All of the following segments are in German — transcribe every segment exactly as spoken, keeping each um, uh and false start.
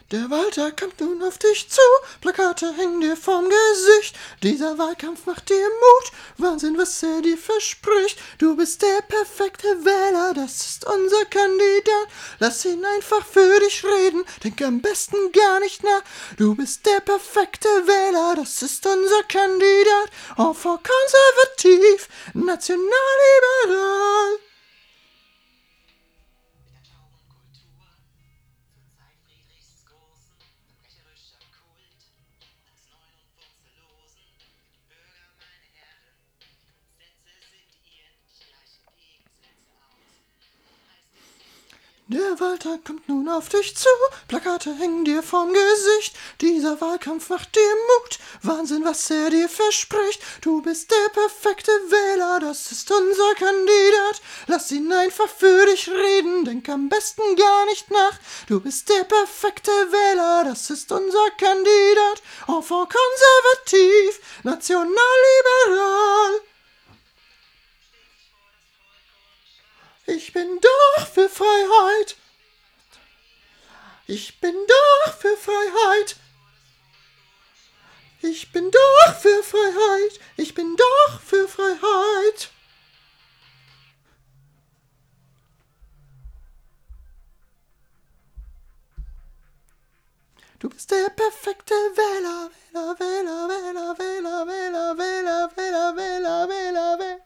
Der Wahltag kommt nun auf dich zu, Plakate hängen dir vorm Gesicht. Dieser Wahlkampf macht dir Mut, Wahnsinn, was er dir verspricht. Du bist der perfekte Wähler, das ist unser Kandidat. Lass ihn einfach für dich reden, denk am besten gar nicht nach. Du bist der perfekte Wähler, das ist unser Kandidat. Enfant konservativ, nationalliberal. Der Wahltag kommt nun auf dich zu, Plakate hängen dir vorm Gesicht. Dieser Wahlkampf macht dir Mut, Wahnsinn, was er dir verspricht. Du bist der perfekte Wähler, das ist unser Kandidat. Lass ihn einfach für dich reden, denk am besten gar nicht nach. Du bist der perfekte Wähler, das ist unser Kandidat. Enfant konservativ, nationalliberal. Ich bin doch für Freiheit. Ich bin doch für Freiheit. Ich bin doch für Freiheit. Ich bin doch für Freiheit. Du bist der perfekte Wähler, Wähler, Wähler, Wähler, Wähler, Wähler, Wähler, Wähler, Wähler, Wähler, Wähler.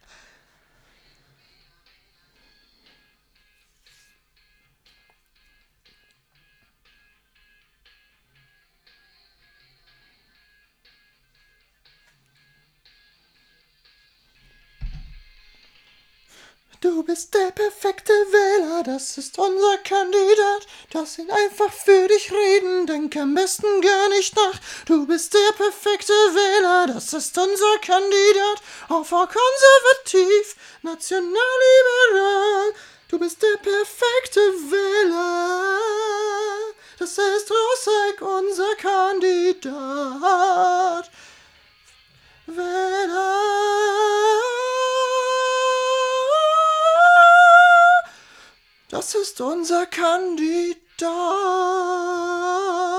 Du bist der perfekte Wähler, das ist unser Kandidat. Lass ihn einfach für dich reden, denk am besten gar nicht nach. Du bist der perfekte Wähler, das ist unser Kandidat. Enfant konservativ, nationalliberal. Du bist der perfekte Wähler, das ist Rosek, unser Kandidat. Wähler. Das ist unser Kandidat.